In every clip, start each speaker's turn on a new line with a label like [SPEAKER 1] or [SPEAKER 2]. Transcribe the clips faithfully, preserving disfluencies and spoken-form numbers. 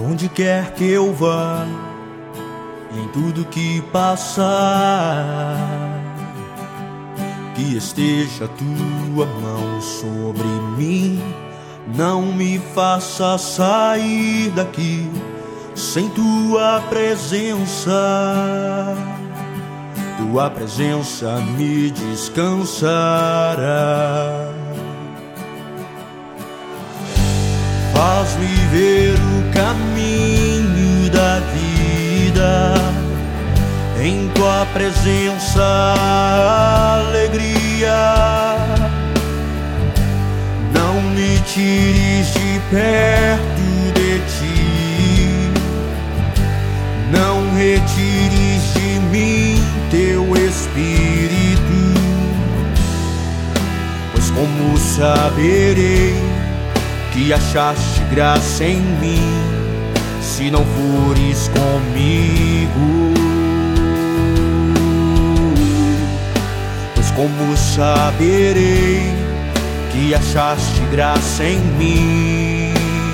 [SPEAKER 1] onde quer que eu vá, e em tudo que passar, que esteja a tua mão sobre mim. Não me faça sair daqui sem tua presença. Tua presença me descansará. Faz-me ver o caminho da vida, em tua presença alegria. Não me tires de perto de ti, não retires de mim teu Espírito, pois como saberei que achaste graça em mim, se não fores comigo? Pois como saberei que achaste graça em mim?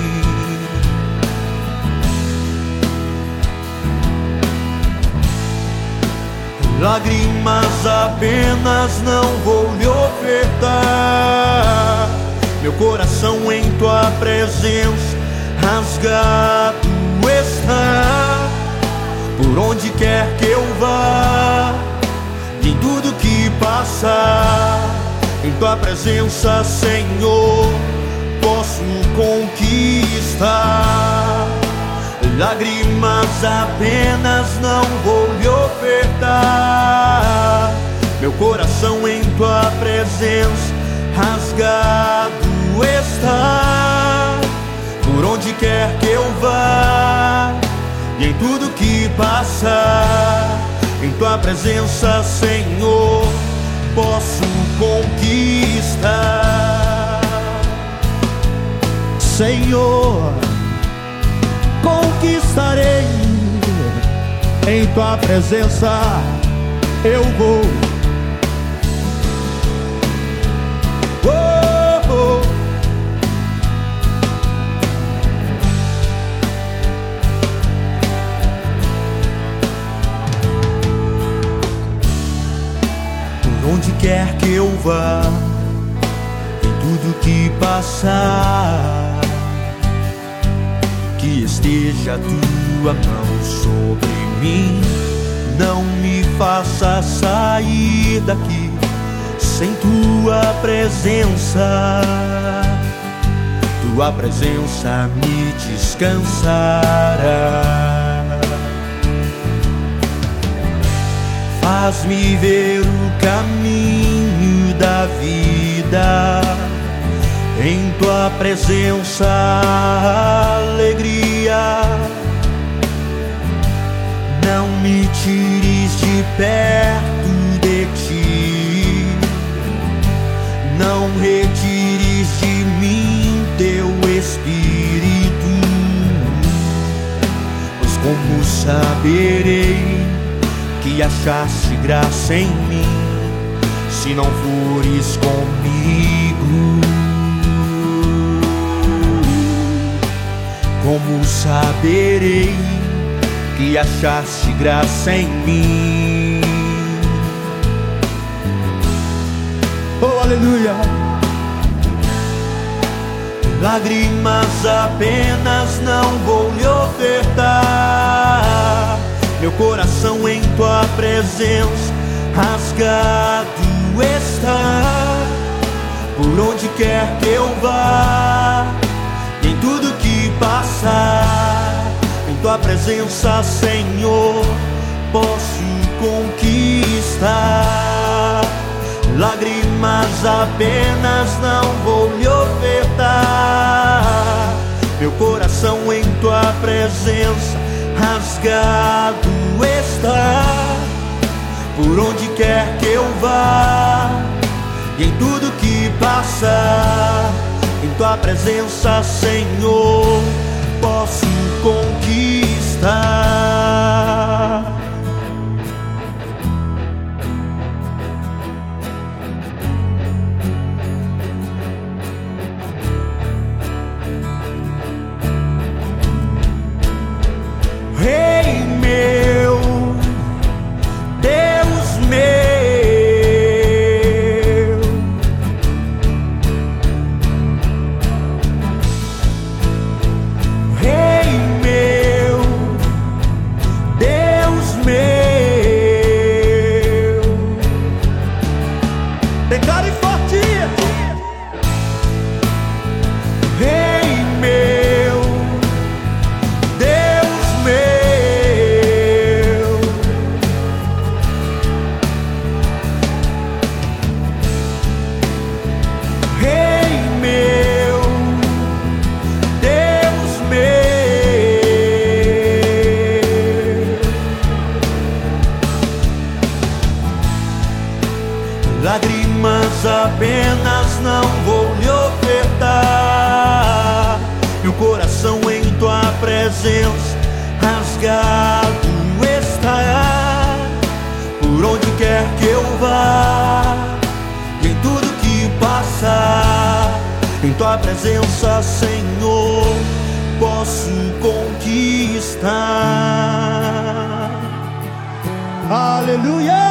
[SPEAKER 1] Lágrimas apenas não vou lhe ofertar, meu coração em tua presença rasgado está. Por onde quer que eu vá, em tudo que passar, em tua presença, Senhor, posso conquistar. Lágrimas apenas não vou lhe ofertar, meu coração em tua presença rasgado está. Por onde quer que eu vá, e em tudo que passar, em tua presença, Senhor, posso conquistar. Senhor, conquistarei, em tua presença eu vou. Onde quer que eu vá, em tudo que passar, que esteja a tua mão sobre mim. Não me faça sair daqui sem tua presença. Tua presença me descansará. Faz-me ver o caminho da vida, em tua presença alegria. Não me tires de perto de ti, não retires de mim teu Espírito, pois como saberei que achaste graça em mim, se não fores comigo? Como saberei que achaste graça em mim? Oh, aleluia! Lágrimas apenas não vou lhe ofertar, meu coração em tua presença rasgado está. Por onde quer que eu vá, em tudo que passar, em tua presença, Senhor, posso conquistar. Lágrimas apenas não vou lhe ofertar, meu coração em tua presença rasgado está. Por onde quer que eu vá, e em tudo que passar, em tua presença, Senhor, posso conquistar. lágrimas apenas não vou lhe ofertar. Meu coração em tua presença rasgado está. Por onde quer que eu vá, e em tudo que passar, em tua presença, Senhor, posso conquistar. Aleluia!